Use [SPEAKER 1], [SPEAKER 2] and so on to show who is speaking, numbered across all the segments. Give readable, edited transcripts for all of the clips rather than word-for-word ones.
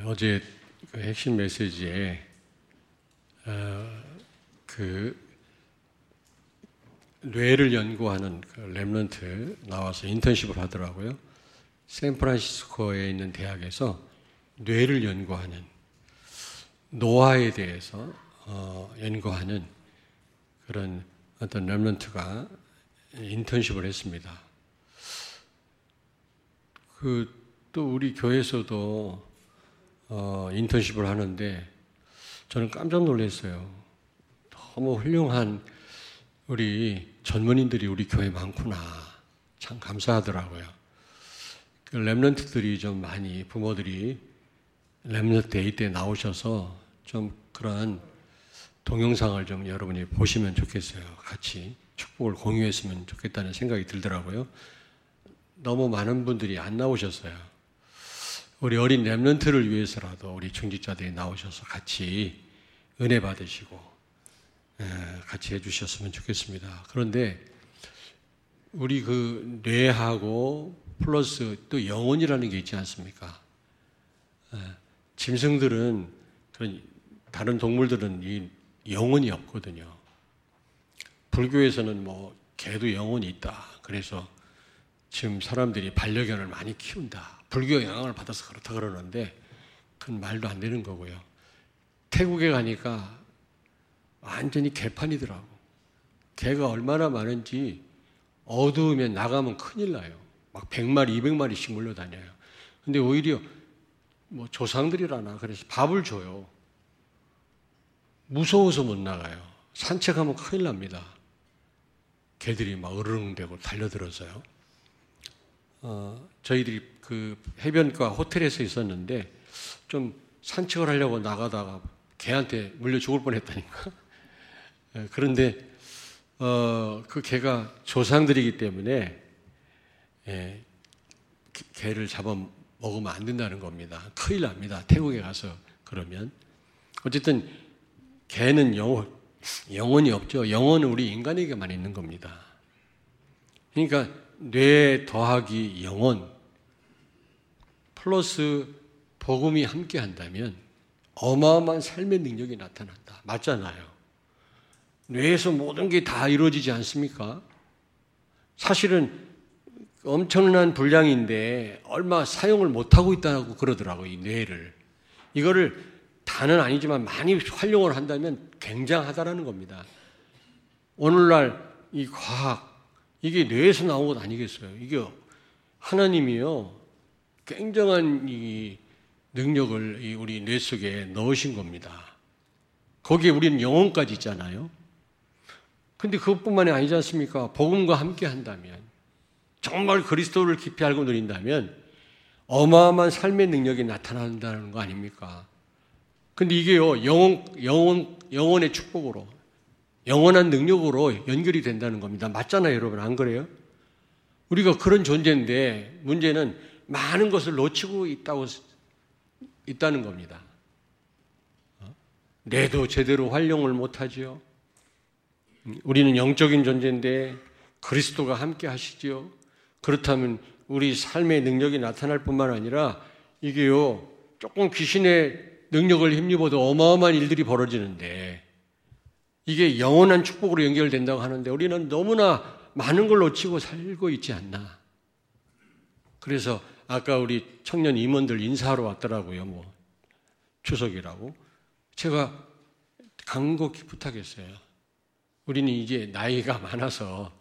[SPEAKER 1] 어제 그 핵심 메시지에 그 뇌를 연구하는 그 렘넌트 나와서 인턴십을 하더라고요. 샌프란시스코에 있는 대학에서 뇌를 연구하는 노화에 대해서 연구하는 그런 어떤 렘넌트가 인턴십을 했습니다. 또 우리 교회에서도 인턴십을 하는데 저는 깜짝 놀랐어요. 너무 훌륭한 우리 전문인들이 우리 교회에 많구나. 참 감사하더라고요. 그 렘넌트들이 좀 많이 부모들이 렘넌트 데이 때 나오셔서 좀 그런 동영상을 좀 여러분이 보시면 좋겠어요. 같이 축복을 공유했으면 좋겠다는 생각이 들더라고요. 너무 많은 분들이 안 나오셨어요. 우리 어린 렘넌트를 위해서라도 우리 중직자들이 나오셔서 같이 은혜 받으시고 같이 해주셨으면 좋겠습니다. 그런데 우리 그 뇌하고 플러스 또 영혼이라는 게 있지 않습니까? 짐승들은 그런 다른 동물들은 이 영혼이 없거든요. 불교에서는 뭐 개도 영혼이 있다. 그래서 지금 사람들이 반려견을 많이 키운다. 불교 영향을 받아서 그렇다 그러는데 그건 말도 안 되는 거고요. 태국에 가니까 완전히 개판이더라고. 개가 얼마나 많은지 어두우면 나가면 큰일 나요. 막 100마리, 200마리씩 몰려다녀요. 근데 오히려 뭐 조상들이라나 그래서 밥을 줘요. 무서워서 못 나가요. 산책하면 큰일 납니다. 개들이 막 으르렁대고 달려들어서요. 저희들이 그 해변가 호텔에서 있었는데 좀 산책을 하려고 나가다가 개한테 물려 죽을 뻔했다니까. 그런데 그 개가 조상들이기 때문에 개를 잡아 먹으면 안 된다는 겁니다. 큰일 납니다. 태국에 가서 그러면. 어쨌든 개는 영혼이 없죠. 영혼은 우리 인간에게만 있는 겁니다. 그러니까 뇌 더하기 영혼 플러스 복음이 함께 한다면 어마어마한 삶의 능력이 나타난다. 맞잖아요. 뇌에서 모든 게 다 이루어지지 않습니까? 사실은 엄청난 분량인데 얼마 사용을 못하고 있다고 그러더라고요. 이 뇌를. 이거를 다는 아니지만 많이 활용을 한다면 굉장하다라는 겁니다. 오늘날 이 과학 이게 뇌에서 나온 것 아니겠어요? 이게 하나님이요 굉장한 이 능력을 우리 뇌 속에 넣으신 겁니다. 거기에 우리는 영혼까지 있잖아요. 근데 그것뿐만이 아니지 않습니까? 복음과 함께 한다면 정말 그리스도를 깊이 알고 누린다면 어마어마한 삶의 능력이 나타난다는 거 아닙니까? 근데 이게요 영혼의 축복으로 영원한 능력으로 연결이 된다는 겁니다. 맞잖아요, 여러분. 안 그래요? 우리가 그런 존재인데 문제는 많은 것을 놓치고 있다는 겁니다. 뇌도 제대로 활용을 못하지요. 우리는 영적인 존재인데 그리스도가 함께 하시지요. 그렇다면 우리 삶의 능력이 나타날 뿐만 아니라 이게요 조금 귀신의 능력을 힘입어도 어마어마한 일들이 벌어지는데 이게 영원한 축복으로 연결된다고 하는데 우리는 너무나 많은 걸 놓치고 살고 있지 않나. 그래서 아까 우리 청년 임원들 인사하러 왔더라고요. 뭐 추석이라고. 제가 간곡히 부탁했어요. 우리는 이제 나이가 많아서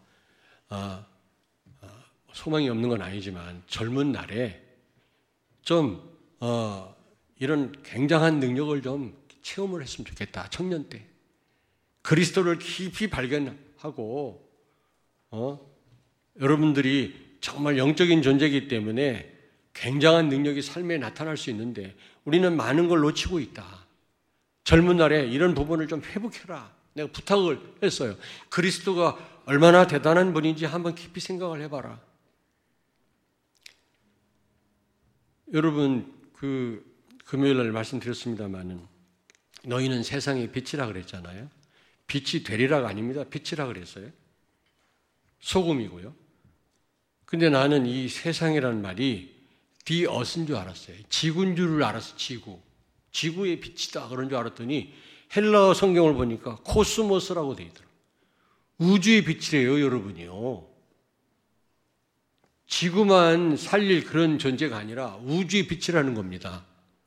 [SPEAKER 1] 소망이 없는 건 아니지만 젊은 날에 좀 이런 굉장한 능력을 좀 체험을 했으면 좋겠다. 청년 때. 그리스도를 깊이 발견하고 여러분들이 정말 영적인 존재이기 때문에 굉장한 능력이 삶에 나타날 수 있는데 우리는 많은 걸 놓치고 있다. 젊은 날에 이런 부분을 좀 회복해라. 내가 부탁을 했어요. 그리스도가 얼마나 대단한 분인지 한번 깊이 생각을 해봐라. 여러분 금요일 날 말씀드렸습니다마는 너희는 세상의 빛이라 그랬잖아요. 빛이 되리라가 아닙니다. 빛이라 그랬어요. 소금이고요. 근데 나는 이 세상이라는 말이 비엇인 줄 알았어요. 지구인 줄 알았어요. 지구의 빛이다 그런 줄 알았더니 헬라어 성경을 보니까 코스모스라고 되어 있더라고요. 우주의 빛이래요, 여러분이요. 지구만 살릴 그런 존재가 아니라 우주의 빛이라는 겁니다.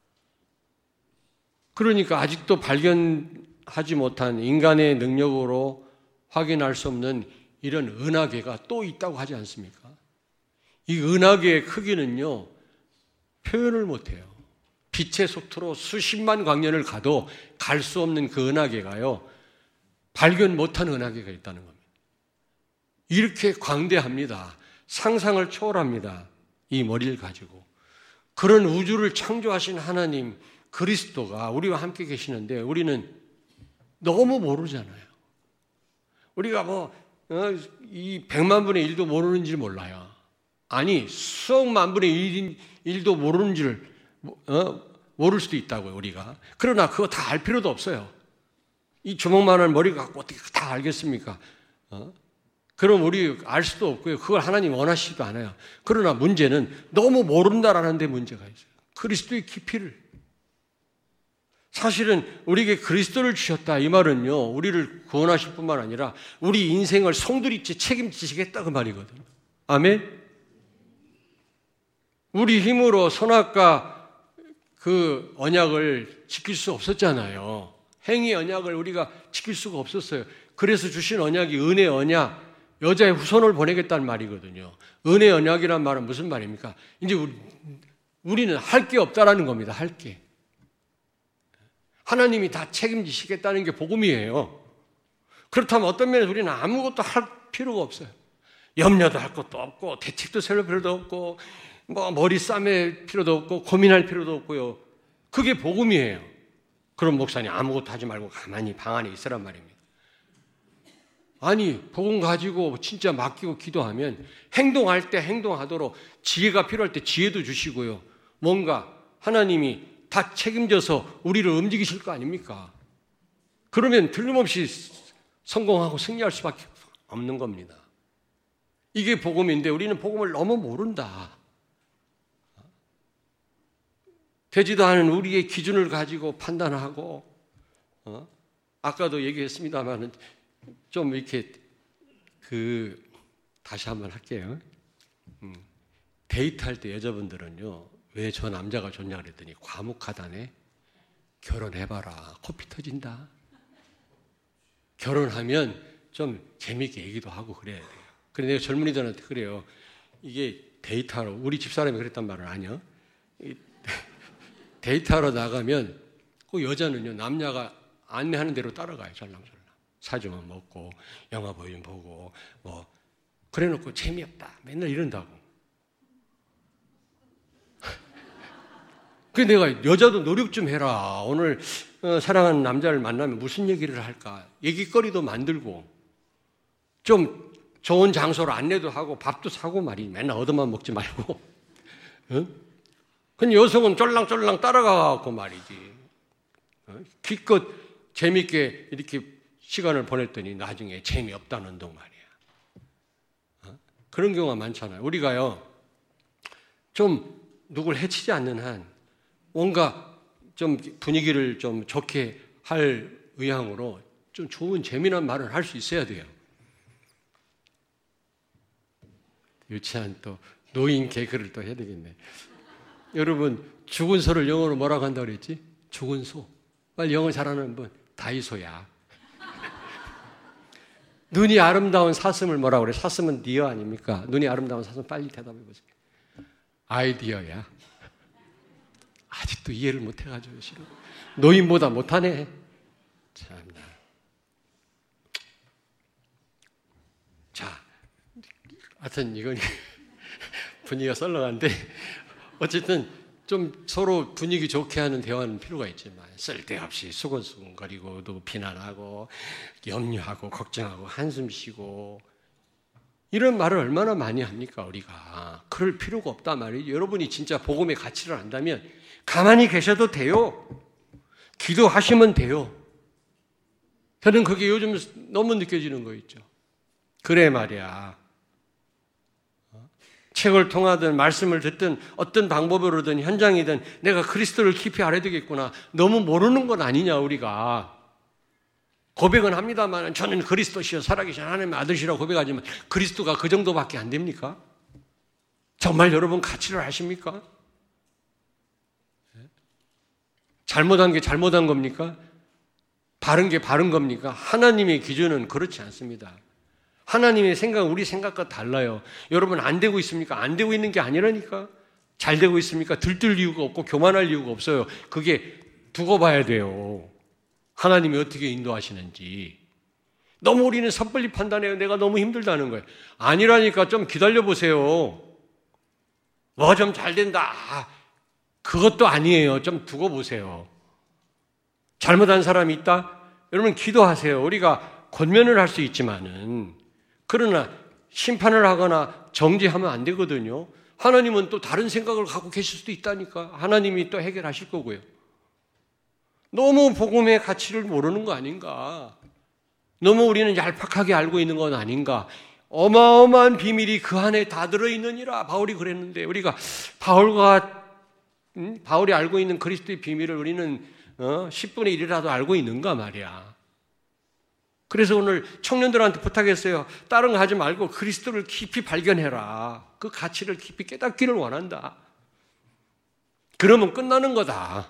[SPEAKER 1] 그러니까 아직도 발견하지 못한 인간의 능력으로 확인할 수 없는 이런 은하계가 또 있다고 하지 않습니까? 이 은하계의 크기는요, 표현을 못해요. 빛의 속도로 수십만 광년을 가도 갈 수 없는 그 은하계가요, 발견 못한 은하계가 있다는 겁니다. 이렇게 광대합니다. 상상을 초월합니다. 이 머리를 가지고. 그런 우주를 창조하신 하나님 그리스도가 우리와 함께 계시는데 우리는 너무 모르잖아요. 우리가 이 100만 분의 1도 모르는지 몰라요. 아니, 수억만 분의 1도 모르는지를 모를 수도 있다고요, 우리가. 그러나 그거 다 알 필요도 없어요. 이 주먹만한 머리 갖고 어떻게 다 알겠습니까? 그럼 우리 알 수도 없고요. 그걸 하나님 원하시지도 않아요. 그러나 문제는 너무 모른다라는 데 문제가 있어요. 그리스도의 깊이를. 사실은 우리에게 그리스도를 주셨다 이 말은요, 우리를 구원하실 뿐만 아니라 우리 인생을 송두리째 책임지시겠다 그 말이거든요. 아멘? 우리 힘으로 선악과 그 언약을 지킬 수 없었잖아요. 행위 언약을 우리가 지킬 수가 없었어요. 그래서 주신 언약이 은혜 언약, 여자의 후손을 보내겠다는 말이거든요. 은혜 언약이란 말은 무슨 말입니까? 이제 우리는 할 게 없다라는 겁니다. 할 게. 하나님이 다 책임지시겠다는 게 복음이에요. 그렇다면 어떤 면에서 우리는 아무것도 할 필요가 없어요. 염려도 할 것도 없고, 대책도 세울 필요도 없고, 머리 싸맬 필요도 없고, 고민할 필요도 없고요. 그게 복음이에요. 그럼 목사님 아무것도 하지 말고 가만히 방 안에 있으란 말입니다. 아니, 복음 가지고 진짜 맡기고 기도하면 행동할 때 행동하도록 지혜가 필요할 때 지혜도 주시고요. 뭔가 하나님이 다 책임져서 우리를 움직이실 거 아닙니까? 그러면 틀림없이 성공하고 승리할 수밖에 없는 겁니다. 이게 복음인데 우리는 복음을 너무 모른다. 되지도 않은 우리의 기준을 가지고 판단하고, 아까도 얘기했습니다만 좀 이렇게 다시 한번 할게요. 데이트할 때 여자분들은요, 왜 저 남자가 좋냐 그랬더니 과묵하다네. 결혼해봐라. 코피 터진다. 결혼하면 좀 재미있게 얘기도 하고 그래야 돼요. 그래 내가 젊은이들한테 그래요. 이게 데이트하러, 우리 집사람이 그랬단 말은 아니요. 데이트하러 나가면 그 여자는요, 남자가 안내하는 대로 따라가요. 잘랑잘랑. 사주만 먹고 영화 보이면 보고 그래놓고 재미없다. 맨날 이런다고. 그래서 내가 여자도 노력 좀 해라. 오늘 사랑하는 남자를 만나면 무슨 얘기를 할까? 얘기거리도 만들고 좀 좋은 장소로 안내도 하고 밥도 사고 말이지. 맨날 얻어만 먹지 말고. 응? 근데 여성은 쫄랑쫄랑 따라가고 말이지. 기껏 재밌게 이렇게 시간을 보냈더니 나중에 재미없다는 둥 말이야. 그런 경우가 많잖아요. 우리가요, 좀 누굴 해치지 않는 한 뭔가 좀 분위기를 좀 좋게 할 의향으로 좀 좋은 재미난 말을 할 수 있어야 돼요. 유치한 또 노인 개그를 또 해야 되겠네. 여러분, 죽은 소를 영어로 뭐라고 한다고 그랬지? 죽은 소. 빨리 영어 잘하는 분, 다이소야. 눈이 아름다운 사슴을 뭐라고 그래? 사슴은 디어 아닙니까? 눈이 아름다운 사슴 빨리 대답해 보세요. 아이디어야. 아직도 이해를 못 해가지고 싫어. 노인보다 못하네. 참나. 자, 하여튼 이건 분위기가 썰렁한데 어쨌든 좀 서로 분위기 좋게 하는 대화는 필요가 있지만 쓸데없이 수근수근거리고 또 비난하고 염려하고 걱정하고 한숨 쉬고 이런 말을 얼마나 많이 합니까 우리가. 그럴 필요가 없단 말이에요. 여러분이 진짜 복음의 가치를 안다면 가만히 계셔도 돼요. 기도하시면 돼요. 저는 그게 요즘 너무 느껴지는 거 있죠. 그래 말이야. 책을 통하든 말씀을 듣든 어떤 방법으로든 현장이든 내가 그리스도를 깊이 알아야 되겠구나. 너무 모르는 건 아니냐 우리가. 고백은 합니다만 저는 그리스도시여 살아계신 하나님의 아들이라고 고백하지만 그리스도가 그 정도밖에 안 됩니까? 정말 여러분 가치를 아십니까? 잘못한 게 잘못한 겁니까? 바른 게 바른 겁니까? 하나님의 기준은 그렇지 않습니다. 하나님의 생각은 우리 생각과 달라요. 여러분 안 되고 있습니까? 안 되고 있는 게 아니라니까. 잘 되고 있습니까? 들뜰 이유가 없고 교만할 이유가 없어요. 그게 두고 봐야 돼요. 하나님이 어떻게 인도하시는지. 너무 우리는 섣불리 판단해요. 내가 너무 힘들다는 거예요. 아니라니까. 좀 기다려보세요. 뭐 좀 잘 된다. 그것도 아니에요. 좀 두고 보세요. 잘못한 사람이 있다? 여러분 기도하세요. 우리가 권면을 할 수 있지만은 그러나 심판을 하거나 정죄하면 안 되거든요. 하나님은 또 다른 생각을 갖고 계실 수도 있다니까. 하나님이 또 해결하실 거고요. 너무 복음의 가치를 모르는 거 아닌가. 너무 우리는 얄팍하게 알고 있는 건 아닌가. 어마어마한 비밀이 그 안에 다 들어있느니라. 바울이 그랬는데 우리가 바울이 알고 있는 그리스도의 비밀을 우리는 10분의 1이라도 알고 있는가 말이야. 그래서 오늘 청년들한테 부탁했어요. 다른 거 하지 말고 그리스도를 깊이 발견해라. 그 가치를 깊이 깨닫기를 원한다. 그러면 끝나는 거다.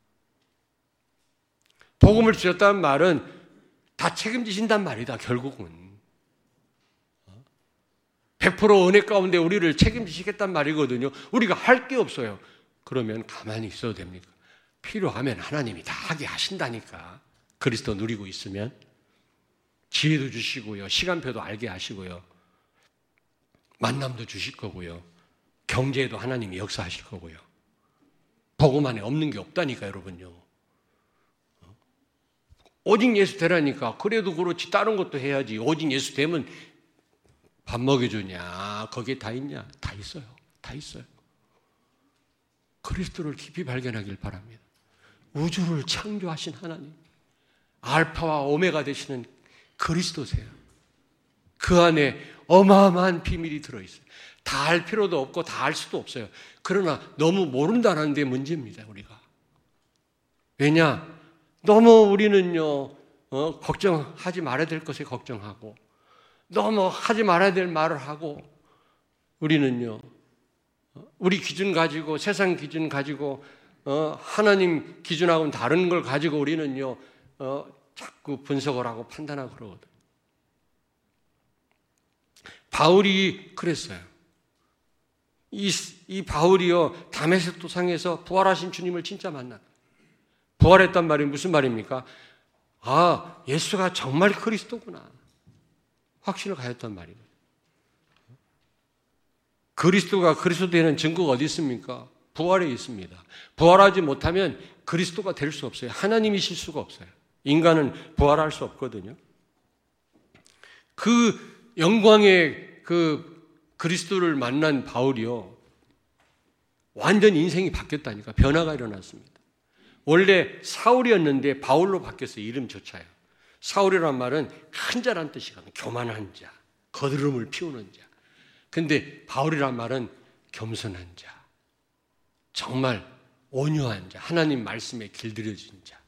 [SPEAKER 1] 복음을 주셨다는 말은 다 책임지신단 말이다. 결국은 100% 은혜 가운데 우리를 책임지시겠단 말이거든요. 우리가 할 게 없어요. 그러면 가만히 있어도 됩니까? 필요하면 하나님이 다 하게 하신다니까. 그리스도 누리고 있으면 지혜도 주시고요. 시간표도 알게 하시고요. 만남도 주실 거고요. 경제에도 하나님이 역사하실 거고요. 복음 안에 없는 게 없다니까 여러분요. 오직 예수 되라니까. 그래도 그렇지 다른 것도 해야지. 오직 예수 되면 밥 먹여주냐. 거기에 다 있냐. 다 있어요. 다 있어요. 그리스도를 깊이 발견하길 바랍니다. 우주를 창조하신 하나님, 알파와 오메가 되시는 그리스도세요. 그 안에 어마어마한 비밀이 들어있어요. 다 알 필요도 없고 다 알 수도 없어요. 그러나 너무 모른다는 데 문제입니다. 우리가. 왜냐? 너무 우리는요 걱정하지 말아야 될 것에 걱정하고 너무 하지 말아야 될 말을 하고 우리는요 우리 기준 가지고 세상 기준 가지고 하나님 기준하고는 다른 걸 가지고 우리는요 자꾸 분석을 하고 판단하고 그러거든. 바울이 그랬어요. 이 바울이요 다메섹 도상에서 부활하신 주님을 진짜 만났다. 부활했단 말이 무슨 말입니까? 아, 예수가 정말 그리스도구나. 확신을 가졌단 말입니다. 그리스도가 그리스도 되는 증거가 어디 있습니까? 부활에 있습니다. 부활하지 못하면 그리스도가 될 수 없어요. 하나님이실 수가 없어요. 인간은 부활할 수 없거든요. 그 영광의 그 그리스도를 만난 바울이요. 완전 인생이 바뀌었다니까. 변화가 일어났습니다. 원래 사울이었는데 바울로 바뀌었어요. 이름조차요. 사울이란 말은 큰 자란 뜻이거든요. 교만한 자, 거드름을 피우는 자. 근데 바울이란 말은 겸손한 자, 정말 온유한 자, 하나님 말씀에 길들여진 자.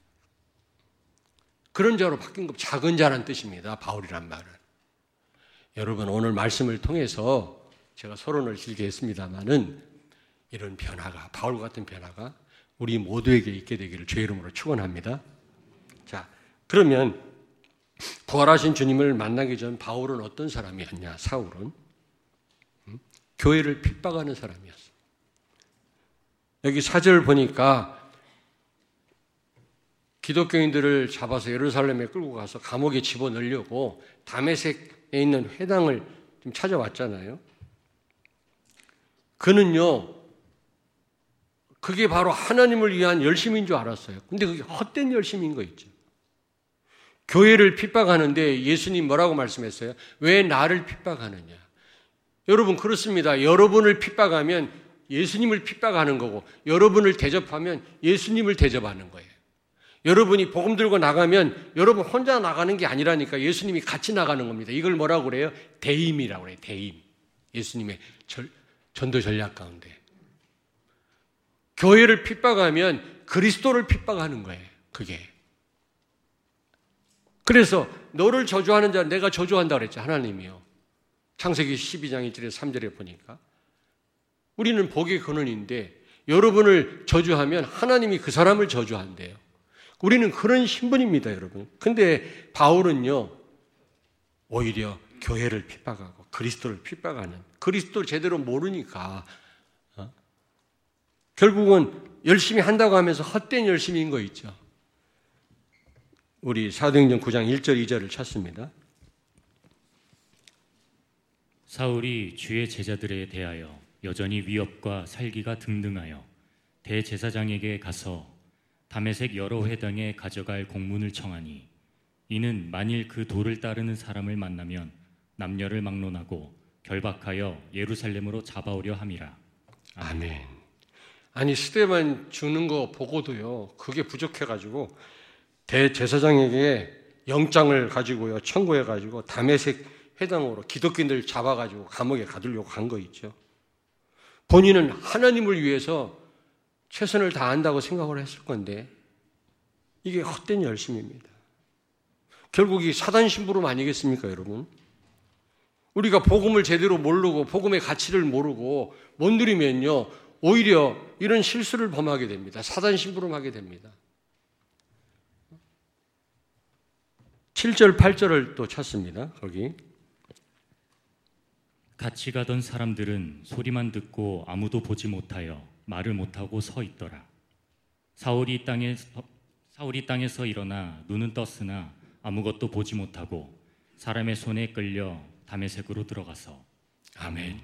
[SPEAKER 1] 그런 자로 바뀐 거 작은 자란 뜻입니다. 바울이란 말은. 여러분 오늘 말씀을 통해서 제가 서론을 길게 했습니다마는 이런 변화가 바울 같은 변화가 우리 모두에게 있게 되기를 주의 이름으로 축원합니다. 자, 그러면 부활하신 주님을 만나기 전 바울은 어떤 사람이었냐? 사울은 교회를 핍박하는 사람이었어. 여기 4절 보니까 기독교인들을 잡아서 예루살렘에 끌고 가서 감옥에 집어넣으려고 다메섹에 있는 회당을 좀 찾아왔잖아요. 그는요, 그게 바로 하나님을 위한 열심인 줄 알았어요. 근데 그게 헛된 열심인 거 있죠. 교회를 핍박하는데 예수님 뭐라고 말씀했어요? 왜 나를 핍박하느냐? 여러분 그렇습니다. 여러분을 핍박하면 예수님을 핍박하는 거고 여러분을 대접하면 예수님을 대접하는 거예요. 여러분이 복음 들고 나가면 여러분 혼자 나가는 게 아니라니까 예수님이 같이 나가는 겁니다. 이걸 뭐라고 그래요? 대임이라고 그래요. 대임. 예수님의 전도 전략 가운데. 교회를 핍박하면 그리스도를 핍박하는 거예요. 그게. 그래서 너를 저주하는 자 내가 저주한다 그랬죠. 하나님이요. 창세기 12장 1절에 3절에 보니까. 우리는 복의 근원인데 여러분을 저주하면 하나님이 그 사람을 저주한대요. 우리는 그런 신분입니다, 여러분. 근데 바울은요, 오히려 교회를 핍박하고 그리스도를 핍박하는, 그리스도를 제대로 모르니까 결국은 열심히 한다고 하면서 헛된 열심인 거 있죠. 우리 사도행전 9장 1절 2절을 찾습니다.
[SPEAKER 2] 사울이 주의 제자들에 대하여 여전히 위협과 살기가 등등하여 대제사장에게 가서 다메섹 여러 회당에 가져갈 공문을 청하니 이는 만일 그 도를 따르는 사람을 만나면 남녀를 막론하고 결박하여 예루살렘으로 잡아오려 함이라.
[SPEAKER 1] 아멘. 아니 스데반 죽는 거 보고도요, 그게 부족해가지고 대제사장에게 영장을 가지고요 청구해가지고 다메섹 회당으로 기독교인들 잡아가지고 감옥에 가두려고 간 거 있죠. 본인은 하나님을 위해서 최선을 다한다고 생각을 했을 건데 이게 헛된 열심입니다. 결국 이 사단 심부름 아니겠습니까, 여러분? 우리가 복음을 제대로 모르고 복음의 가치를 모르고 못 누리면요 오히려 이런 실수를 범하게 됩니다. 사단 심부름하게 됩니다. 7절 8절을 또 찾습니다. 거기
[SPEAKER 2] 같이 가던 사람들은 소리만 듣고 아무도 보지 못하여 말을 못하고 서 있더라. 사울이 땅에서 일어나 눈은 떴으나 아무것도 보지 못하고 사람의 손에 끌려 다메섹으로 들어가서.
[SPEAKER 1] 아멘.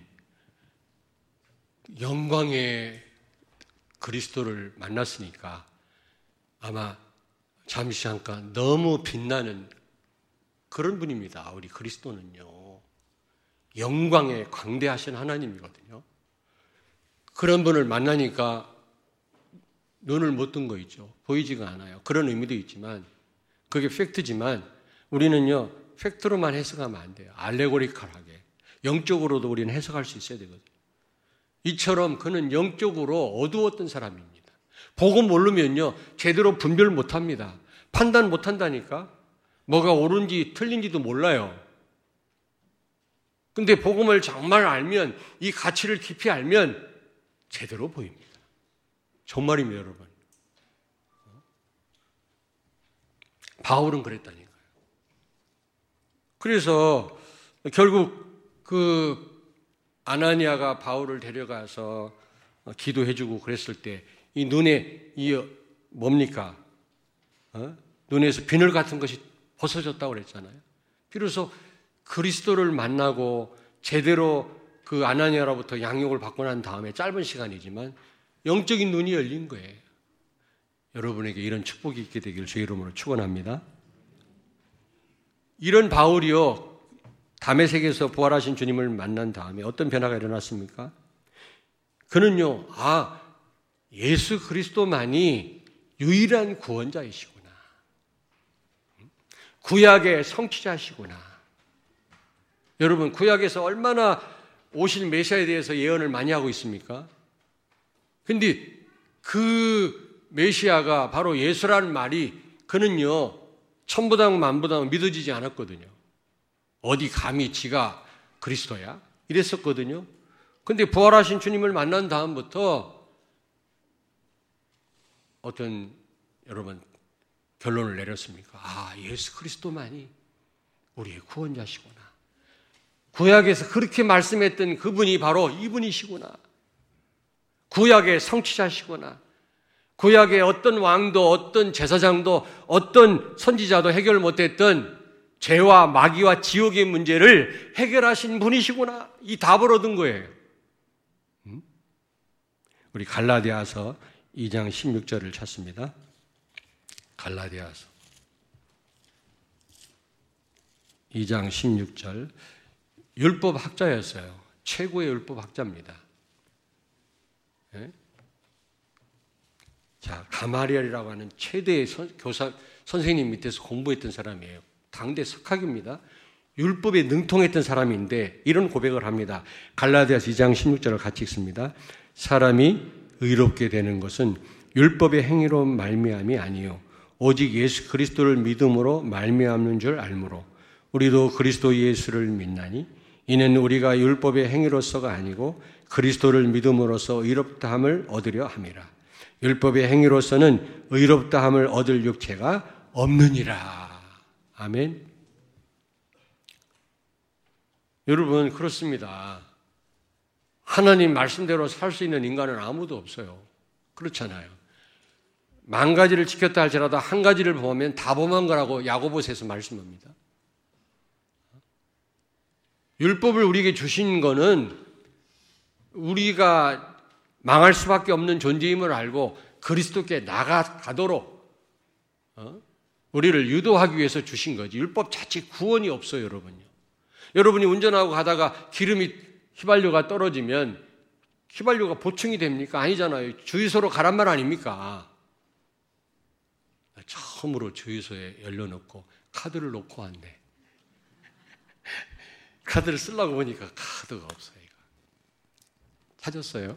[SPEAKER 1] 영광의 그리스도를 만났으니까 아마 잠시 잠깐 너무 빛나는 그런 분입니다. 우리 그리스도는요. 영광에 광대하신 하나님이거든요. 그런 분을 만나니까 눈을 못 뜬 거 있죠. 보이지가 않아요. 그런 의미도 있지만 그게 팩트지만 우리는요. 팩트로만 해석하면 안 돼요. 알레고리컬하게. 영적으로도 우리는 해석할 수 있어야 되거든요. 이처럼 그는 영적으로 어두웠던 사람입니다. 복음 모르면요. 제대로 분별 못합니다. 판단 못한다니까. 뭐가 옳은지 틀린지도 몰라요. 근데 복음을 정말 알면 이 가치를 깊이 알면 제대로 보입니다. 정말입니다, 여러분. 바울은 그랬다니까요. 그래서 결국 그 아나니아가 바울을 데려가서 기도해주고 그랬을 때 이 눈에 이 뭡니까? 눈에서 비늘 같은 것이 벗어졌다고 그랬잖아요. 비로소 그리스도를 만나고 제대로 그 아나니아로부터 양육을 받고 난 다음에 짧은 시간이지만 영적인 눈이 열린 거예요. 여러분에게 이런 축복이 있게 되기를 주의 이름으로 축원합니다. 이런 바울이요 다메섹에서 부활하신 주님을 만난 다음에 어떤 변화가 일어났습니까? 그는요 예수 그리스도만이 유일한 구원자이시구나. 구약의 성취자시구나. 여러분 구약에서 얼마나 오실 메시아에 대해서 예언을 많이 하고 있습니까? 근데 그 메시아가 바로 예수라는 말이 그는요 천부당 만부당 믿어지지 않았거든요. 어디 감히 지가 그리스도야? 이랬었거든요. 근데 부활하신 주님을 만난 다음부터 어떤 여러분 결론을 내렸습니까? 예수 그리스도만이 우리의 구원자시구나. 구약에서 그렇게 말씀했던 그분이 바로 이분이시구나. 구약의 성취자시구나. 구약의 어떤 왕도 어떤 제사장도 어떤 선지자도 해결 못했던 죄와 마귀와 지옥의 문제를 해결하신 분이시구나. 이 답을 얻은 거예요. 우리 갈라디아서 2장 16절을 찾습니다. 갈라디아서 2장 16절. 율법 학자였어요. 최고의 율법 학자입니다. 네? 자, 가마리엘이라고 하는 최대의 교사 선생님 밑에서 공부했던 사람이에요. 당대 석학입니다. 율법에 능통했던 사람인데 이런 고백을 합니다. 갈라디아서 2장 16절을 같이 읽습니다. 사람이 의롭게 되는 것은 율법의 행위로 말미암이 아니요 오직 예수 그리스도를 믿음으로 말미암는 줄 알므로 우리도 그리스도 예수를 믿나니 이는 우리가 율법의 행위로서가 아니고 그리스도를 믿음으로써 의롭다함을 얻으려 함이라. 율법의 행위로서는 의롭다함을 얻을 육체가 없느니라. 아멘. 여러분 그렇습니다. 하나님 말씀대로 살 수 있는 인간은 아무도 없어요. 그렇잖아요. 만 가지를 지켰다 할지라도 한 가지를 보면 다 범한 거라고 야고보서에서 말씀합니다. 율법을 우리에게 주신 거는 우리가 망할 수밖에 없는 존재임을 알고 그리스도께 나아가도록 우리를 유도하기 위해서 주신 거지. 율법 자체 구원이 없어요, 여러분요. 여러분이 운전하고 가다가 기름이 휘발유가 떨어지면 휘발유가 보충이 됩니까? 아니잖아요. 주유소로 가란 말 아닙니까? 처음으로 주유소에 열려놓고 카드를 놓고 왔네. 카드를 쓰려고 보니까 카드가 없어요. 찾았어요?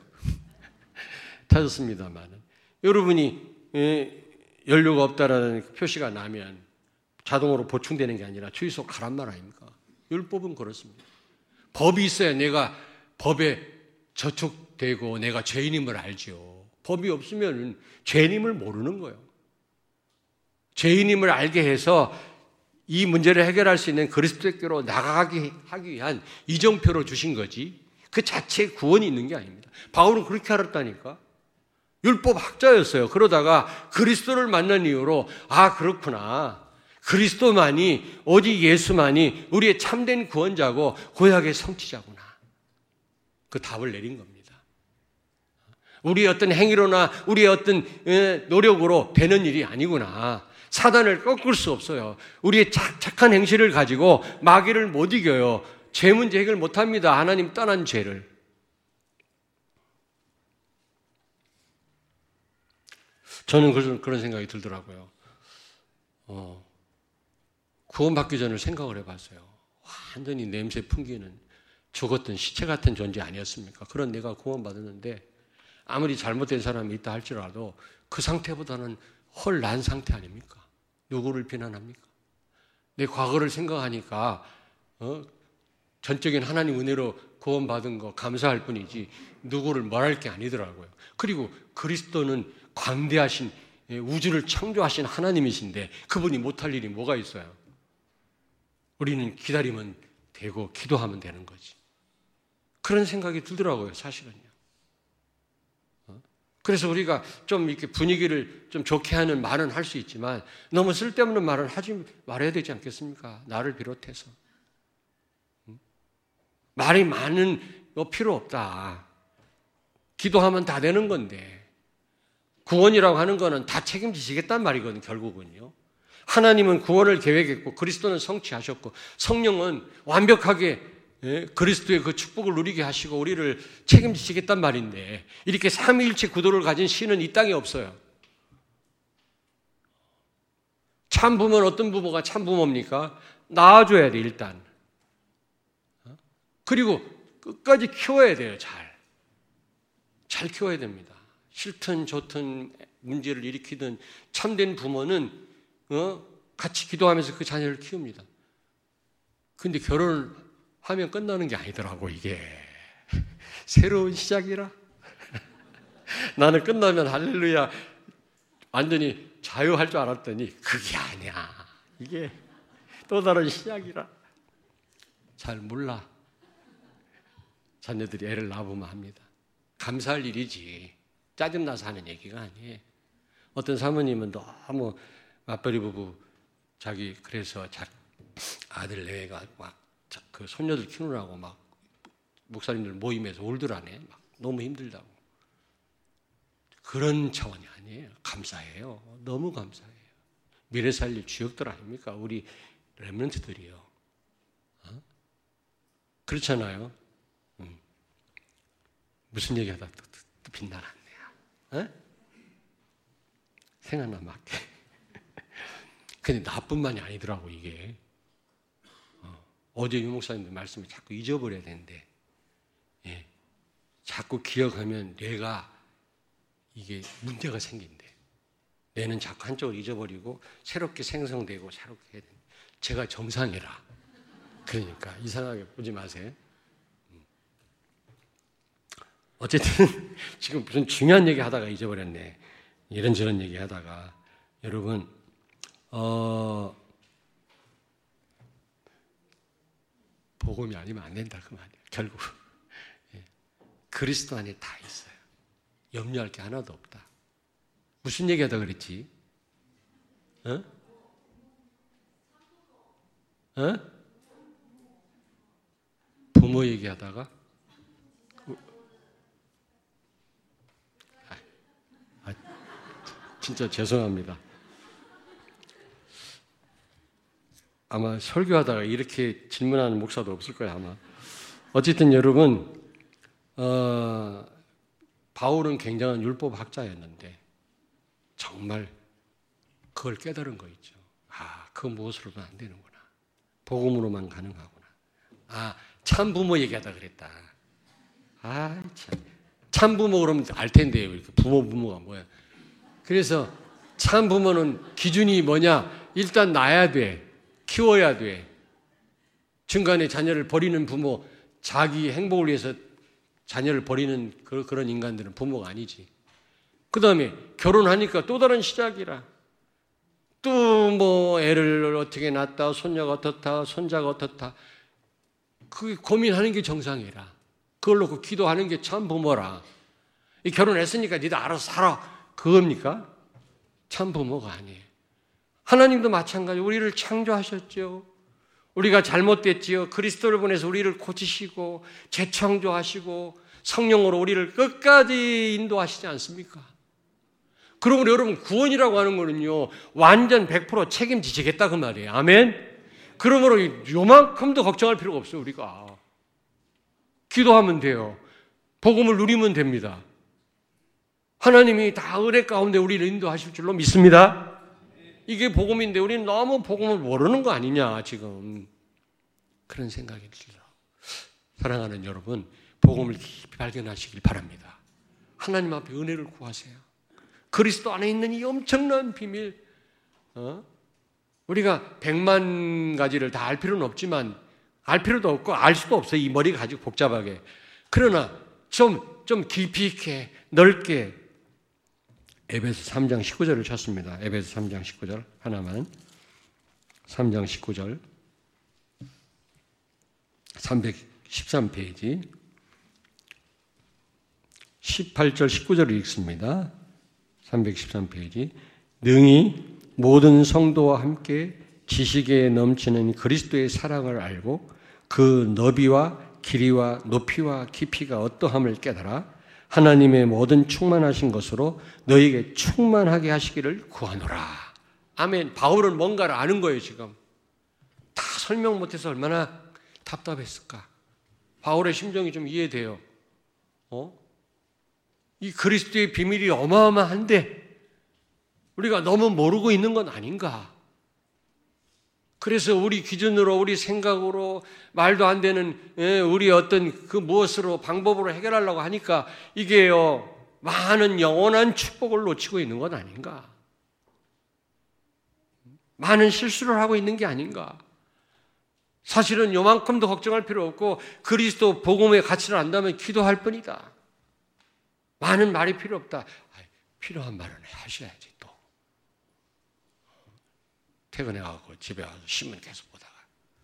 [SPEAKER 1] 찾았습니다만 여러분이 연료가 없다라는 표시가 나면 자동으로 보충되는 게 아니라 주유소 가란 말 아닙니까? 율법은 그렇습니다. 법이 있어야 내가 법에 저촉되고 내가 죄인임을 알죠. 법이 없으면 죄인임을 모르는 거예요. 죄인임을 알게 해서 이 문제를 해결할 수 있는 그리스도께로 나아가게 하기 위한 이정표로 주신 거지 그 자체에 구원이 있는 게 아닙니다. 바울은 그렇게 알았다니까. 율법 학자였어요. 그러다가 그리스도를 만난 이후로 아 그렇구나. 그리스도만이 오직 예수만이 우리의 참된 구원자고 구약의 성취자구나. 그 답을 내린 겁니다. 우리의 어떤 행위로나 우리의 어떤 노력으로 되는 일이 아니구나. 사단을 꺾을 수 없어요. 우리의 착한 행실을 가지고 마귀를 못 이겨요. 죄 문제 해결 못합니다. 하나님 떠난 죄를. 저는 그런 생각이 들더라고요. 구원받기 전을 생각을 해봤어요. 완전히 냄새 풍기는 죽었던 시체 같은 존재 아니었습니까? 그런 내가 구원받았는데 아무리 잘못된 사람이 있다 할지라도 그 상태보다는 훨 나은 상태 아닙니까? 누구를 비난합니까? 내 과거를 생각하니까 전적인 하나님 은혜로 구원받은 거 감사할 뿐이지 누구를 말할 게 아니더라고요. 그리고 그리스도는 광대하신 우주를 창조하신 하나님이신데 그분이 못할 일이 뭐가 있어요? 우리는 기다리면 되고 기도하면 되는 거지. 그런 생각이 들더라고요, 사실은요. 그래서 우리가 좀 이렇게 분위기를 좀 좋게 하는 말은 할 수 있지만 너무 쓸데없는 말을 하지 말아야 되지 않겠습니까? 나를 비롯해서. 말이 많은 거 필요 없다. 기도하면 다 되는 건데 구원이라고 하는 거는 다 책임지시겠단 말이거든요, 결국은요. 하나님은 구원을 계획했고 그리스도는 성취하셨고 성령은 완벽하게 그리스도의 그 축복을 누리게 하시고 우리를 책임지시겠단 말인데 이렇게 삼위일체 구도를 가진 신은 이 땅에 없어요. 참 부모는 어떤 부모가 참 부모입니까? 낳아줘야 돼 일단. 그리고 끝까지 키워야 돼요. 잘 키워야 됩니다. 싫든 좋든 문제를 일으키든 참된 부모는 같이 기도하면서 그 자녀를 키웁니다. 근데 결혼을 하면 끝나는 게 아니더라고 이게. 새로운 시작이라. 나는 끝나면 할렐루야 완전히 자유할 줄 알았더니 그게 아니야. 이게 또 다른 시작이라. 잘 몰라. 자녀들이 애를 낳아보면 합니다. 감사할 일이지 짜증나서 하는 얘기가 아니에요. 어떤 사모님은 너무 맞벌이 부부 자기 그래서 아들 내가 막 그 손녀들 키우느라고 막 목사님들 모임에서 울더라네. 막 너무 힘들다고. 그런 차원이 아니에요. 감사해요. 너무 감사해요. 미래 살릴 주역들 아닙니까? 우리 렘넌트들이요. 그렇잖아요. 무슨 얘기하다 또 빛나갔네요. 생각나 맞게. 근데 나뿐만이 아니더라고 이게. 어제 유목사님들 말씀을 자꾸 잊어버려야 되는데, 예, 자꾸 기억하면 뇌가 이게 문제가 생긴대. 뇌는 자꾸 한쪽을 잊어버리고 새롭게 생성되고 새롭게 해야 돼. 제가 정상이라. 그러니까 이상하게 보지 마세요. 어쨌든 지금 무슨 중요한 얘기 하다가 잊어버렸네. 이런저런 얘기 하다가 여러분 복음이 아니면 안 된다 그 말이에요. 결국 그리스도 안에 다 있어요. 염려할 게 하나도 없다. 무슨 얘기하다 그랬지? 어? 어? 부모 얘기하다가 진짜 죄송합니다. 아마 설교하다가 이렇게 질문하는 목사도 없을 거예요, 아마. 어쨌든 여러분, 바울은 굉장한 율법 학자였는데 정말 그걸 깨달은 거 있죠. 그 무엇으로도 안 되는구나. 복음으로만 가능하구나. 참 부모 얘기하다 그랬다. 참 부모 그러면 알 텐데요. 부모가 뭐야. 그래서 참 부모는 기준이 뭐냐? 일단 낳아야 돼. 키워야 돼. 중간에 자녀를 버리는 부모, 자기 행복을 위해서 자녀를 버리는 그런 인간들은 부모가 아니지. 그 다음에 결혼하니까 또 다른 시작이라. 또 뭐 애를 어떻게 낳았다, 손녀가 어떻다, 손자가 어떻다. 그게 고민하는 게 정상이라. 그걸 놓고 기도하는 게 참 부모라. 결혼했으니까 니도 알아서 살아. 그겁니까? 참 부모가 아니에요. 하나님도 마찬가지. 우리를 창조하셨죠. 우리가 잘못됐지요. 그리스도를 보내서 우리를 고치시고 재창조하시고 성령으로 우리를 끝까지 인도하시지 않습니까? 그러면 여러분 구원이라고 하는 거는요. 완전 100% 책임지시겠다 그 말이에요. 아멘? 그러므로 요만큼도 걱정할 필요가 없어요. 우리가. 기도하면 돼요. 복음을 누리면 됩니다. 하나님이 다 은혜 가운데 우리를 인도하실 줄로 믿습니다. 이게 복음인데 우리는 너무 복음을 모르는 거 아니냐 지금. 그런 생각이 들어요. 사랑하는 여러분, 복음을 깊이 발견하시길 바랍니다. 하나님 앞에 은혜를 구하세요. 그리스도 안에 있는 이 엄청난 비밀, 우리가 100만 가지를 다 알 필요는 없지만 알 필요도 없고 알 수도 없어요. 이 머리 가지고 복잡하게. 그러나 좀 깊이 있게 넓게 에베소 3장 19절을 찾습니다. 에베소 3장 19절 하나만. 3장 19절 313페이지 18절 19절을 읽습니다. 313페이지 능히 모든 성도와 함께 지식에 넘치는 그리스도의 사랑을 알고 그 너비와 길이와 높이와 깊이가 어떠함을 깨달아 하나님의 모든 충만하신 것으로 너희에게 충만하게 하시기를 구하노라. 아멘. 바울은 뭔가를 아는 거예요, 지금. 다 설명 못해서 얼마나 답답했을까. 바울의 심정이 좀 이해돼요. 이 그리스도의 비밀이 어마어마한데 우리가 너무 모르고 있는 건 아닌가. 그래서 우리 기준으로, 우리 생각으로 말도 안 되는 우리 어떤 그 무엇으로 방법으로 해결하려고 하니까 이게요 많은 영원한 축복을 놓치고 있는 건 아닌가. 많은 실수를 하고 있는 게 아닌가. 사실은 요만큼도 걱정할 필요 없고 그리스도 복음의 가치를 안다면 기도할 뿐이다. 많은 말이 필요 없다. 필요한 말은 하셔야지. 퇴근해가지고 집에 와서 신문 계속 보다가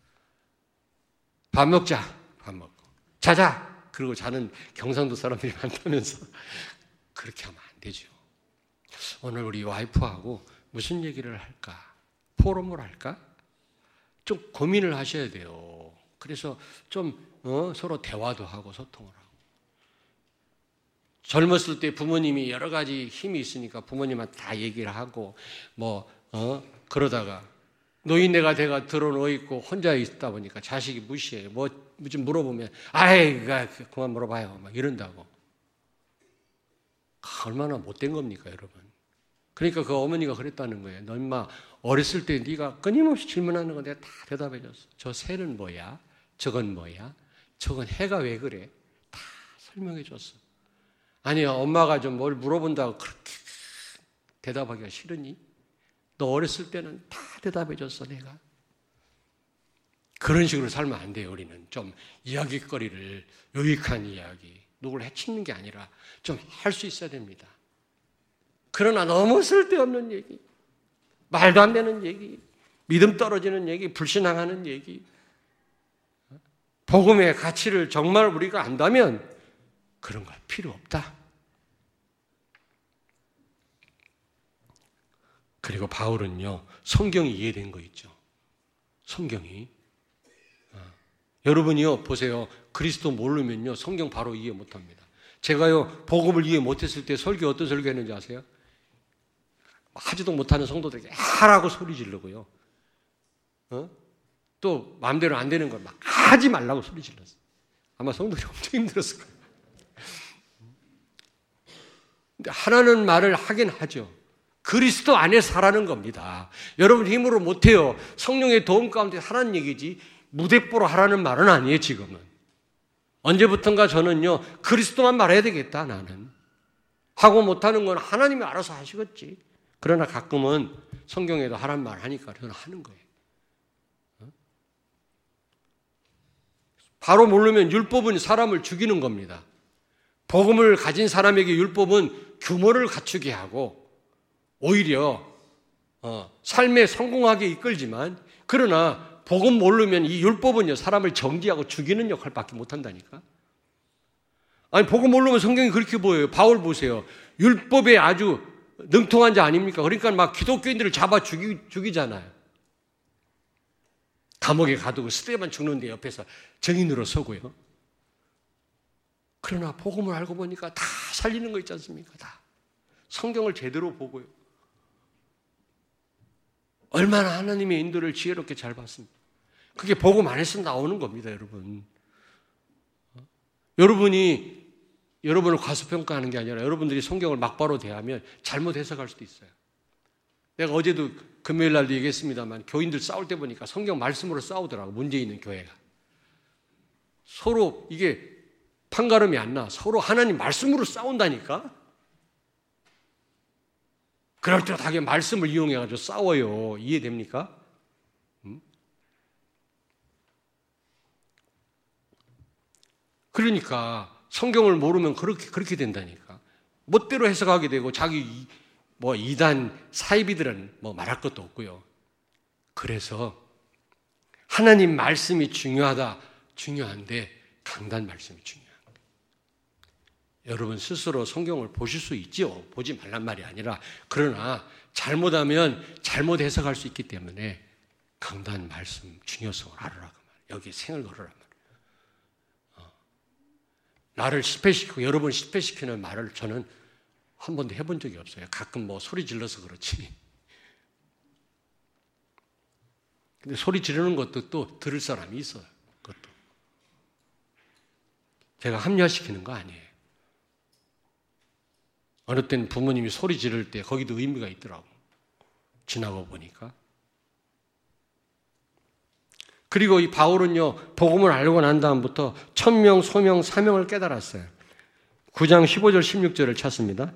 [SPEAKER 1] 밥 먹자. 밥 먹고 자자. 그리고 자는 경상도 사람들이 많다면서 그렇게 하면 안 되죠. 오늘 우리 와이프하고 무슨 얘기를 할까? 포럼을 할까? 좀 고민을 하셔야 돼요. 그래서 좀 서로 대화도 하고 소통을 하고. 젊었을 때 부모님이 여러 가지 힘이 있으니까 부모님한테 다 얘기를 하고 그러다가 노인네가 돼가 들어누워 있고 혼자 있다 보니까 자식이 무시해요. 뭐 좀 물어보면 그만 물어봐요. 막 이런다고. 얼마나 못된 겁니까, 여러분? 그러니까 그 어머니가 그랬다는 거예요. 너 인마 어렸을 때 네가 끊임없이 질문하는 거 내가 다 대답해 줬어. 저 새는 뭐야? 저건 뭐야? 저건 해가 왜 그래? 다 설명해 줬어. 아니 엄마가 좀 뭘 물어본다고 그렇게 대답하기가 싫으니? 너 어렸을 때는 다 대답해 줬어 내가. 그런 식으로 살면 안 돼요. 우리는 좀 이야기거리를 유익한 이야기, 누굴 해치는 게 아니라 좀 할 수 있어야 됩니다. 그러나 너무 쓸데없는 얘기, 말도 안 되는 얘기, 믿음 떨어지는 얘기, 불신앙하는 얘기, 복음의 가치를 정말 우리가 안다면 그런 거 필요 없다. 그리고 바울은요, 성경이 이해된 거 있죠. 성경이. 여러분이요, 보세요. 그리스도 모르면요, 성경 바로 이해 못 합니다. 제가요, 복음을 이해 못했을 때 설교 어떤 설교 했는지 아세요? 하지도 못하는 성도들에게 하라고 소리 지르고요. 또 마음대로 안 되는 걸 막 하지 말라고 소리 질렀어요. 아마 성도들이 엄청 힘들었을 거예요. 근데 하라는 말을 하긴 하죠. 그리스도 안에 사라는 겁니다. 여러분 힘으로 못해요. 성령의 도움 가운데 하라는 얘기지 무대뽀로 하라는 말은 아니에요. 지금은. 언제부턴가 저는요. 그리스도만 말해야 되겠다 나는. 하고 못하는 건 하나님이 알아서 하시겠지. 그러나 가끔은 성경에도 하라는 말 하니까 저는 하는 거예요. 바로 모르면 율법은 사람을 죽이는 겁니다. 복음을 가진 사람에게 율법은 규모를 갖추게 하고 오히려 삶에 성공하게 이끌지만 그러나 복음 모르면 이 율법은요 사람을 정지하고 죽이는 역할밖에 못한다니까. 아니 복음 모르면 성경이 그렇게 보여요. 바울 보세요. 율법에 아주 능통한 자 아닙니까? 그러니까 막 기독교인들을 잡아 죽이잖아요. 감옥에 가두고 스테반 죽는데 옆에서 증인으로 서고요. 그러나 복음을 알고 보니까 다 살리는 거 있지 않습니까? 다. 성경을 제대로 보고요. 얼마나 하나님의 인도를 지혜롭게 잘 봤습니다. 그게 복음 안에서 나오는 겁니다, 여러분. 여러분이 여러분을 과소평가하는 게 아니라 여러분들이 성경을 막바로 대하면 잘못 해석할 수도 있어요. 내가 어제도 금요일 날도 얘기했습니다만 교인들 싸울 때 보니까 성경 말씀으로 싸우더라고. 문제 있는 교회가. 서로 이게 판가름이 안 나. 서로 하나님 말씀으로 싸운다니까. 그럴듯하게 말씀을 이용해가지고 싸워요. 이해됩니까? 그러니까 성경을 모르면 그렇게 된다니까. 멋대로 해석하게 되고 자기 이단 사이비들은 말할 것도 없고요. 그래서 하나님 말씀이 중요한데 강단 말씀이 중요한 거예요. 여러분 스스로 성경을 보실 수 있죠. 보지 말란 말이 아니라 그러나 잘못하면 잘못 해석할 수 있기 때문에 강단 말씀 중요성을 알으라고 말이에요. 여기에 생을 걸으란 말이에요. 나를 실패시키고 여러분을 실패시키는 말을 저는 한 번도 해본 적이 없어요. 가끔 소리 질러서 그렇지. 근데 소리 지르는 것도 또 들을 사람이 있어요. 그것도. 제가 합리화시키는 거 아니에요. 어느 때는 부모님이 소리 지를 때 거기도 의미가 있더라고. 지나고 보니까. 그리고 이 바울은요, 복음을 알고 난 다음부터 천명, 소명, 사명을 깨달았어요. 9장 15절, 16절을 찾습니다.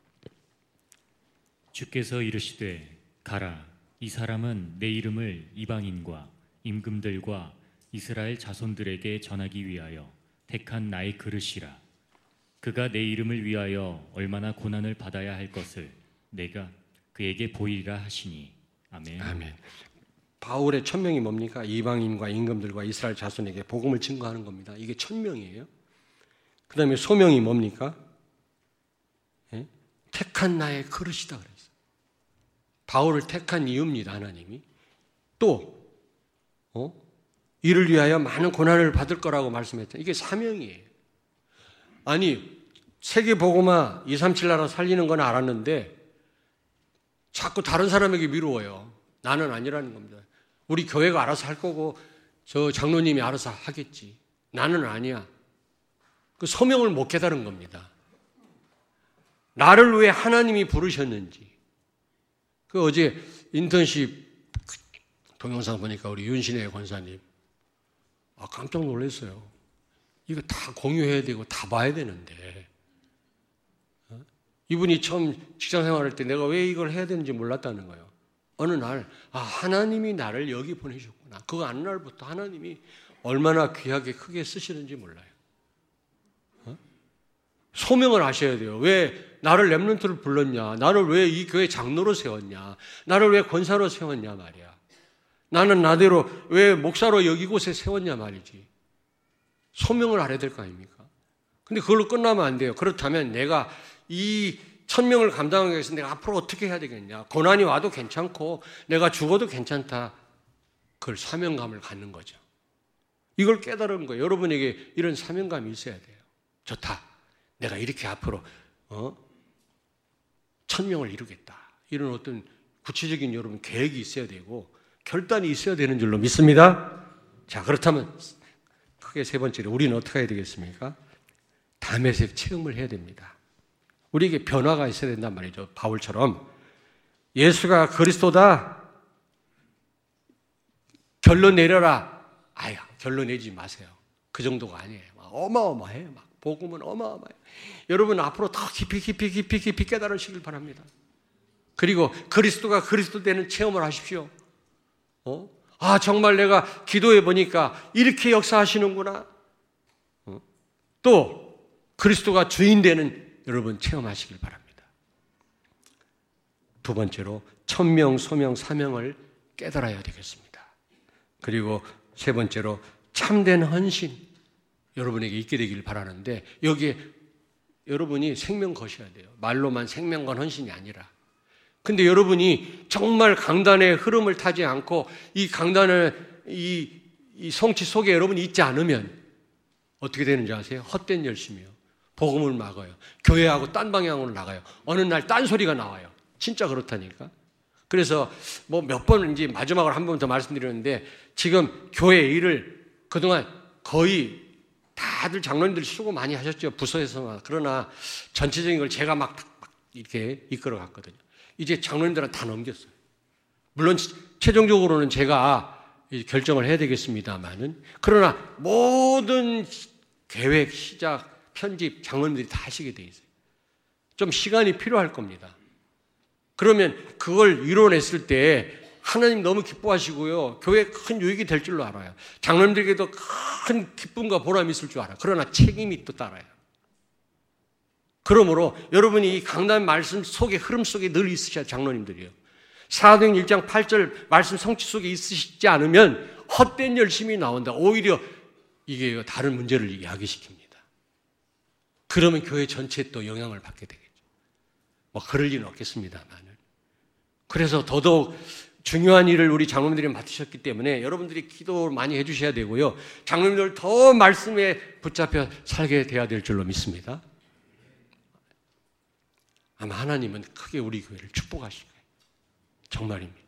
[SPEAKER 2] 주께서 이르시되 가라. 이 사람은 내 이름을 이방인과 임금들과 이스라엘 자손들에게 전하기 위하여 택한 나의 그릇이라. 그가 내 이름을 위하여 얼마나 고난을 받아야 할 것을 내가 그에게 보이리라 하시니. 아멘.
[SPEAKER 1] 아멘. 바울의 천명이 뭡니까? 이방인과 임금들과 이스라엘 자손에게 복음을 증거하는 겁니다. 이게 천명이에요. 그 다음에 소명이 뭡니까? 예? 택한 나의 그릇이다 그랬어요. 바울을 택한 이유입니다. 하나님이. 또 이를 위하여 많은 고난을 받을 거라고 말씀했잖아요. 이게 사명이에요. 아니 세계복음화 237 나라 살리는 건 알았는데 자꾸 다른 사람에게 미루어요. 나는 아니라는 겁니다. 우리 교회가 알아서 할 거고 저 장로님이 알아서 하겠지. 나는 아니야. 그 소명을 못 깨달은 겁니다. 나를 왜 하나님이 부르셨는지 그 어제 인턴십 동영상 보니까 우리 윤신혜 권사님, 깜짝 놀랐어요. 이거 다 공유해야 되고 다 봐야 되는데, 이분이 처음 직장 생활할 때 내가 왜 이걸 해야 되는지 몰랐다는 거예요. 어느 날, 하나님이 나를 여기 보내셨구나. 그 어느 날부터 하나님이 얼마나 귀하게 크게 쓰시는지 몰라요. 소명을 하셔야 돼요. 왜 나를 렘넌트를 불렀냐? 나를 왜 이 교회 장로로 세웠냐? 나를 왜 권사로 세웠냐 말이야. 나는 나대로 왜 목사로 여기 곳에 세웠냐 말이지. 소명을 알아야 될 거 아닙니까? 근데 그걸로 끝나면 안 돼요. 그렇다면 내가 이 1000명을 감당하기 위해서 내가 앞으로 어떻게 해야 되겠냐? 고난이 와도 괜찮고 내가 죽어도 괜찮다. 그걸 사명감을 갖는 거죠. 이걸 깨달은 거예요. 여러분에게 이런 사명감이 있어야 돼요. 좋다. 내가 이렇게 앞으로 1000명을 이루겠다. 이런 어떤 구체적인 여러분 계획이 있어야 되고 결단이 있어야 되는 줄로 믿습니다. 자, 그렇다면 크게 세 번째로 우리는 어떻게 해야 되겠습니까? 담에색 체험을 해야 됩니다. 우리에게 변화가 있어야 된단 말이죠. 바울처럼 예수가 그리스도다. 결론 내려라. 결론 내지 마세요. 그 정도가 아니에요. 어마어마해요. 복음은 어마어마해요. 여러분 앞으로 더 깊이 깨달으시길 바랍니다. 그리고 그리스도가 그리스도 되는 체험을 하십시오. 정말 내가 기도해 보니까 이렇게 역사하시는구나. 또 그리스도가 주인 되는 여러분 체험하시길 바랍니다. 두 번째로 천명, 소명, 사명을 깨달아야 되겠습니다. 그리고 세 번째로 참된 헌신 여러분에게 있게 되길 바라는데 여기에 여러분이 생명 거셔야 돼요. 말로만 생명 건 헌신이 아니라. 근데 여러분이 정말 강단의 흐름을 타지 않고 이 강단의 이 성취 속에 여러분이 있지 않으면 어떻게 되는지 아세요? 헛된 열심이요. 복음을 막아요. 교회하고 딴 방향으로 나가요. 어느 날 딴소리가 나와요. 진짜 그렇다니까. 그래서 몇 번 이제 마지막으로 한 번 더 말씀드렸는데 지금 교회 일을 그동안 거의 다들 장로님들 수고 많이 하셨죠. 부서에서. 그러나 전체적인 걸 제가 막 이렇게 이끌어 갔거든요. 이제 장로님들은 다 넘겼어요. 물론 최종적으로는 제가 결정을 해야 되겠습니다만은 그러나 모든 계획, 시작, 편집 장로님들이 다 하시게 돼 있어요. 좀 시간이 필요할 겁니다. 그러면 그걸 이뤄냈을 때 하나님 너무 기뻐하시고요. 교회에 큰 유익이 될 줄로 알아요. 장로님들에게도 큰 기쁨과 보람이 있을 줄 알아요. 그러나 책임이 또 따라요. 그러므로 여러분이 이 강단 말씀 속에 흐름 속에 늘 있으셔야 장로님들이요. 사도행 1장 8절 말씀 성취 속에 있으시지 않으면 헛된 열심이 나온다. 오히려 이게 다른 문제를 야기시킵니다. 그러면 교회 전체에 또 영향을 받게 되겠죠. 그럴 일은 없겠습니다만은. 그래서 더더욱 중요한 일을 우리 장로님들이 맡으셨기 때문에 여러분들이 기도 많이 해주셔야 되고요. 장로님들 더 말씀에 붙잡혀 살게 돼야 될 줄로 믿습니다. 아마 하나님은 크게 우리 교회를 축복하실 거예요. 정말입니다.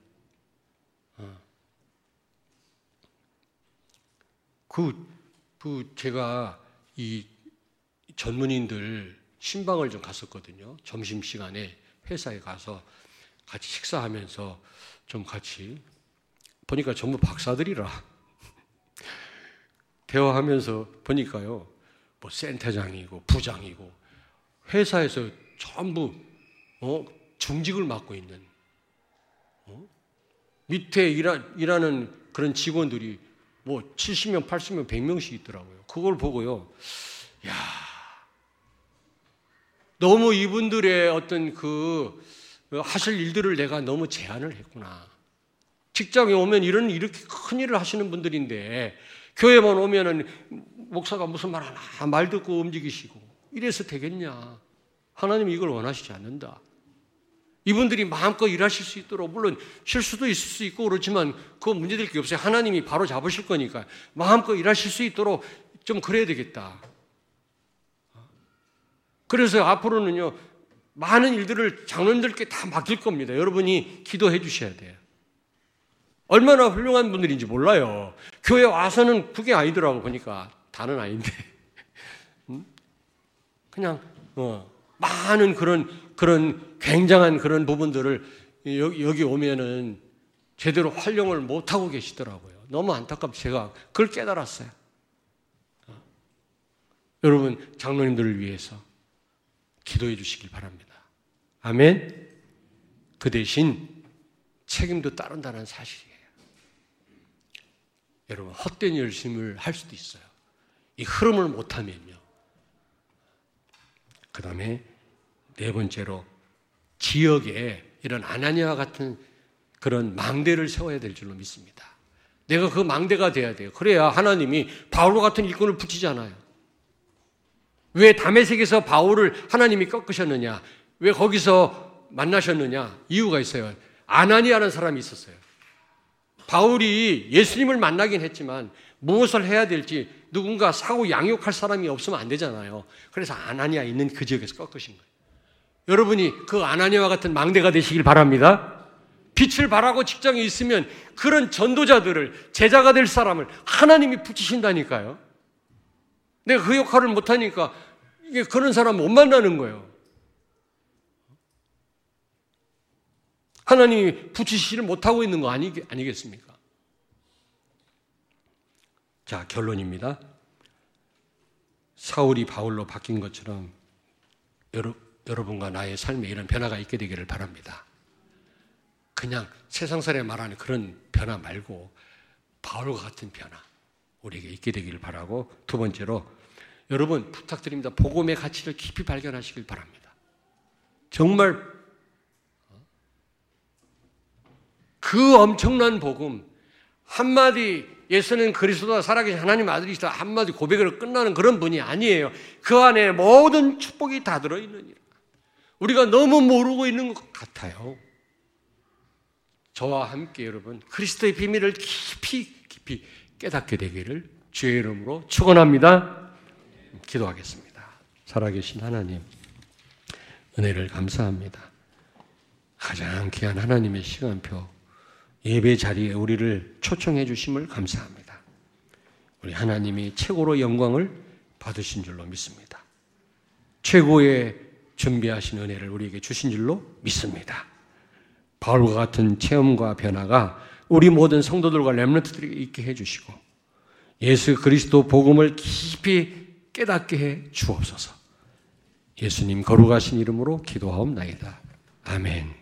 [SPEAKER 1] 제가 이 전문인들 신방을 좀 갔었거든요. 점심시간에 회사에 가서 같이 식사하면서 좀 같이 보니까 전부 박사들이라 대화하면서 보니까요. 센터장이고 부장이고 회사에서 전부 중직을 맡고 있는 밑에 일하는 그런 직원들이 70명, 80명, 100명씩 있더라고요. 그걸 보고요. 너무 이분들의 어떤 하실 일들을 내가 너무 제한을 했구나. 직장에 오면 이렇게 큰 일을 하시는 분들인데 교회만 오면은 목사가 무슨 말 하나 말 듣고 움직이시고 이래서 되겠냐. 하나님이 이걸 원하시지 않는다. 이분들이 마음껏 일하실 수 있도록 물론 실수도 있을 수 있고 그렇지만 그거 문제될 게 없어요. 하나님이 바로 잡으실 거니까 마음껏 일하실 수 있도록 좀 그래야 되겠다. 그래서 앞으로는요 많은 일들을 장로님들께 다 맡길 겁니다. 여러분이 기도해 주셔야 돼요. 얼마나 훌륭한 분들인지 몰라요. 교회 와서는 그게 아니더라고 보니까 다는 아닌데 그냥 많은 그런 굉장한 그런 부분들을 여기 오면은 제대로 활용을 못하고 계시더라고요. 너무 안타깝게 제가 그걸 깨달았어요. 여러분, 장로님들을 위해서 기도해 주시길 바랍니다. 아멘. 그 대신 책임도 따른다는 사실이에요. 여러분, 헛된 열심을 할 수도 있어요. 이 흐름을 못하면요. 그 다음에 네 번째로 지역에 이런 아나니아와 같은 그런 망대를 세워야 될 줄로 믿습니다. 내가 그 망대가 돼야 돼요. 그래야 하나님이 바울과 같은 일꾼을 붙이잖아요. 왜 다메섹에서 바울을 하나님이 꺾으셨느냐? 왜 거기서 만나셨느냐? 이유가 있어요. 아나니아라는 사람이 있었어요. 바울이 예수님을 만나긴 했지만 무엇을 해야 될지 누군가 사고 양육할 사람이 없으면 안 되잖아요. 그래서 아나니아 있는 그 지역에서 꺾으신 거예요. 여러분이 그 아나니아와 같은 망대가 되시길 바랍니다. 빛을 발하고 직장에 있으면 그런 전도자들을, 제자가 될 사람을 하나님이 붙이신다니까요. 내가 그 역할을 못하니까 이게 그런 사람 못 만나는 거예요. 하나님이 붙이시지를 못하고 있는 거 아니겠습니까? 자, 결론입니다. 사울이 바울로 바뀐 것처럼 여러분과 나의 삶에 이런 변화가 있게 되기를 바랍니다. 그냥 세상사람이 말하는 그런 변화 말고 바울과 같은 변화 우리에게 있게 되기를 바라고, 두 번째로 여러분 부탁드립니다. 복음의 가치를 깊이 발견하시길 바랍니다. 정말 그 엄청난 복음 한마디 예수는 그리스도와 살아계신 하나님 아들이시다 한마디 고백으로 끝나는 그런 분이 아니에요. 그 안에 모든 축복이 다 들어있느니라. 우리가 너무 모르고 있는 것 같아요. 저와 함께 여러분 그리스도의 비밀을 깊이 깨닫게 되기를 주의 이름으로 축원합니다. 기도하겠습니다. 살아계신 하나님, 은혜를 감사합니다. 가장 귀한 하나님의 시간표 예배 자리에 우리를 초청해 주심을 감사합니다. 우리 하나님이 최고로 영광을 받으신 줄로 믿습니다. 최고의 준비하신 은혜를 우리에게 주신 줄로 믿습니다. 바울과 같은 체험과 변화가 우리 모든 성도들과 렘넌트들에게 있게 해주시고 예수 그리스도 복음을 깊이 깨닫게 해 주옵소서. 예수님 거룩하신 이름으로 기도하옵나이다. 아멘.